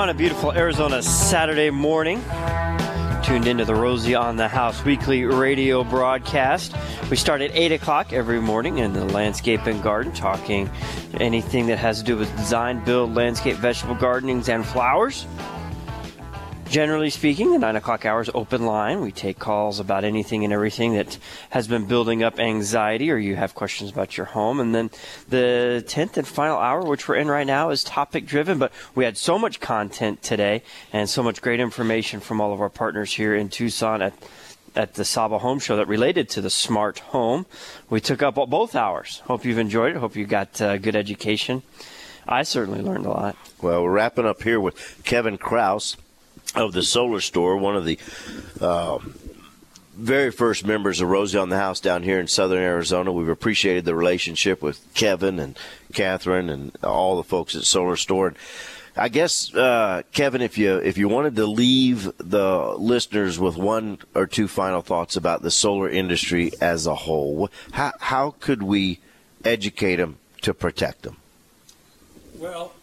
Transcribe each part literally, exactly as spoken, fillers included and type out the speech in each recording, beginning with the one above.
on a beautiful Arizona Saturday morning. Tuned into the Rosie on the House weekly radio broadcast. We start at eight o'clock every morning in the landscape and garden, talking anything that has to do with design, build, landscape, vegetable gardenings, and flowers. Generally speaking, the nine o'clock hour is open line. We take calls about anything and everything that has been building up anxiety or you have questions about your home. And then the tenth and final hour, which we're in right now, is topic driven. But we had so much content today and so much great information from all of our partners here in Tucson at at the Saba Home Show that related to the smart home. We took up both hours. Hope you've enjoyed it. Hope you got uh, good education. I certainly learned a lot. Well, we're wrapping up here with Kevin Kraus of the Solar Store, one of the uh, very first members of Rosie on the House down here in southern Arizona. We've appreciated the relationship with Kevin and Catherine and all the folks at Solar Store. And I guess, uh, Kevin, if you if you wanted to leave the listeners with one or two final thoughts about the solar industry as a whole, how, how could we educate them to protect them? Well,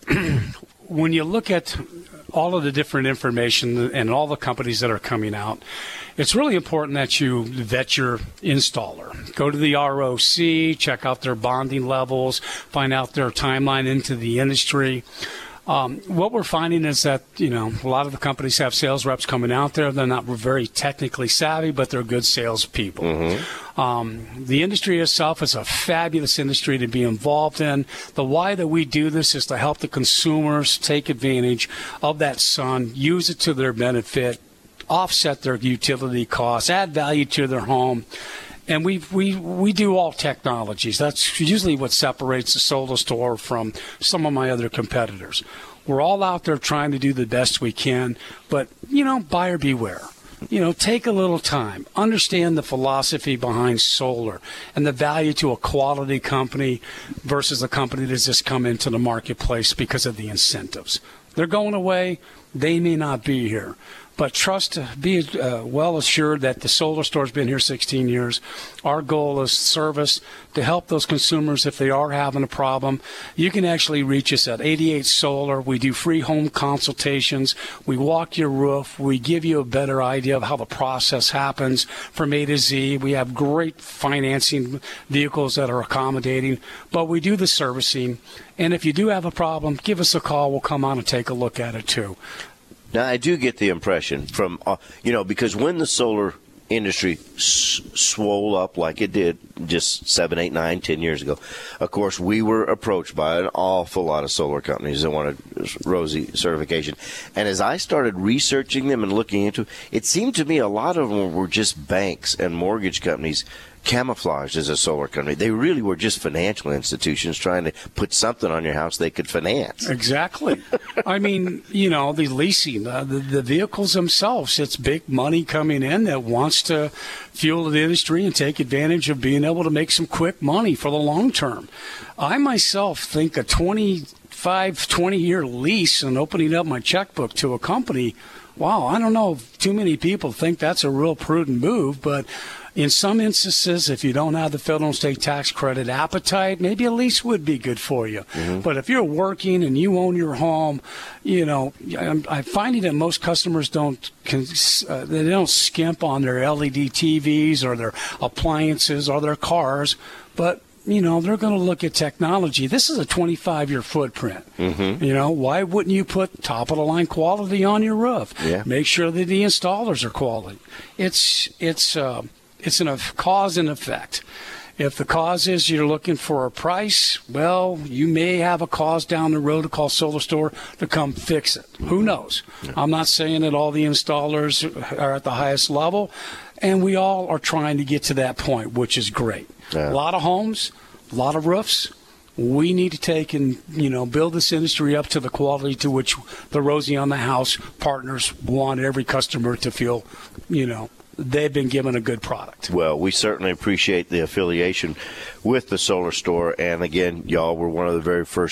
when you look at all of the different information and all the companies that are coming out, it's really important that you vet your installer. Go to the R O C, check out their bonding levels, find out their timeline into the industry. Um, what we're finding is that, you know, a lot of the companies have sales reps coming out there. They're not very technically savvy, but they're good salespeople. Mm-hmm. Um, the industry itself is a fabulous industry to be involved in. The why that we do this is to help the consumers take advantage of that sun, use it to their benefit, offset their utility costs, add value to their home. And we we we do all technologies. That's usually what separates the Solar Store from some of my other competitors. We're all out there trying to do the best we can, but, you know, buyer beware. You know, take a little time. Understand the philosophy behind solar and the value to a quality company versus a company that's just come into the marketplace because of the incentives. They're going away. They may not be here. But trust, be uh, well assured that the Solar Store's been here sixteen years. Our goal is service to help those consumers if they are having a problem. You can actually reach us at eighty-eight Solar. We do free home consultations. We walk your roof. We give you a better idea of how the process happens from A to Z. We have great financing vehicles that are accommodating, but we do the servicing. And if you do have a problem, give us a call. We'll come on and take a look at it too. Now, I do get the impression from, uh, you know, because when the solar industry s- swole up like it did just seven, eight, nine, ten years ago, of course, we were approached by an awful lot of solar companies that wanted Rosie certification. And as I started researching them and looking into it, it seemed to me a lot of them were just banks and mortgage companies camouflaged as a solar company. They really were just financial institutions trying to put something on your house they could finance. Exactly. I mean, you know, the leasing, uh, the, the vehicles themselves, it's big money coming in that wants to fuel the industry and take advantage of being able to make some quick money for the long term. I myself think a twenty-five, twenty-year lease and opening up my checkbook to a company, wow, I don't know if too many people think that's a real prudent move, but in some instances, if you don't have the federal and state tax credit appetite, maybe a lease would be good for you. Mm-hmm. But if you're working and you own your home, you know, I'm, I'm finding that most customers don't uh, they don't skimp on their L E D T Vs or their appliances or their cars, but you know, they're going to look at technology. This is a twenty-five-year footprint. Mm-hmm. You know, why wouldn't you put top-of-the-line quality on your roof? Yeah. Make sure that the installers are quality. It's it's uh, it's a cause and effect. If the cause is you're looking for a price, well, you may have a cause down the road to call Solar Store to come fix it. Who knows? Yeah. I'm not saying that all the installers are at the highest level, and we all are trying to get to that point, which is great. Yeah. A lot of homes, a lot of roofs. We need to take and, you know, build this industry up to the quality to which the Rosie on the House partners want every customer to feel, you know, they've been given a good product. Well, we certainly appreciate the affiliation with the Solar Store. And, again, y'all were one of the very first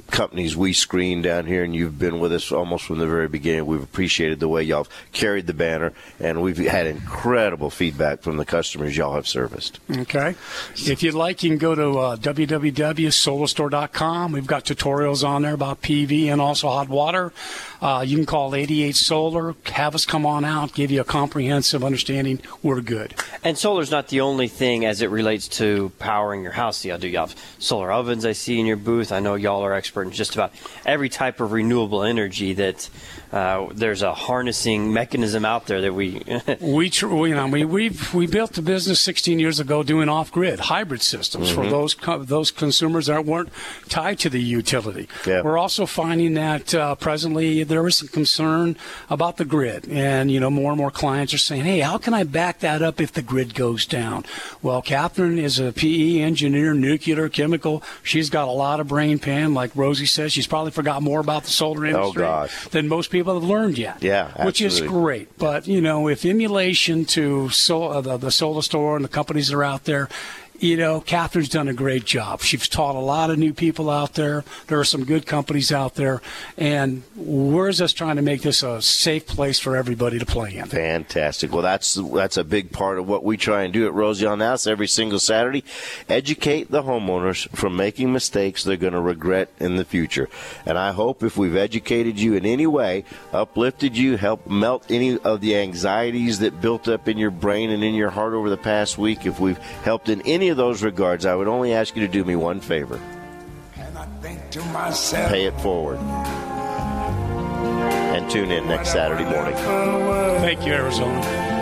companies we screen down here, and you've been with us almost from the very beginning. We've appreciated the way y'all have carried the banner, and we've had incredible feedback from the customers y'all have serviced. Okay. If you'd like, you can go to uh, w w w dot solar store dot com. We've got tutorials on there about P V and also hot water. Uh, you can call eighty-eight solar, have us come on out, give you a comprehensive understanding. We're good. And solar's not the only thing as it relates to powering your house. You do you have solar ovens I see in your booth. I know y'all are expert in just about every type of renewable energy that uh, there's a harnessing mechanism out there that we we tr- you know we we've we built the business sixteen years ago doing off-grid hybrid systems mm-hmm. for those co- those consumers that weren't tied to the utility. Yeah. We're also finding that uh, presently there is some concern about the grid, and you know more and more clients are saying, "Hey, how can I back that up if the grid goes down?" Well, Catherine is a P E engineer, nuclear, chemical. She's got a lot of brain pan, like Rosie says. She's probably forgot more about the solar industry oh, than most people have learned yet. Yeah, absolutely. Which is great. But, you know, if emulation to so, uh, the, the Solar Store and the companies that are out there, you know, Catherine's done a great job. She's taught a lot of new people out there. There are some good companies out there. And we're just trying to make this a safe place for everybody to play in. Fantastic. Well, that's that's a big part of what we try and do at Rosie on the House every single Saturday. Educate the homeowners from making mistakes they're going to regret in the future. And I hope if we've educated you in any way, uplifted you, helped melt any of the anxieties that built up in your brain and in your heart over the past week, if we've helped in any of those regards, I would only ask you to do me one favor. And I think to myself, pay it forward. And tune in next Saturday morning. Thank you, Arizona.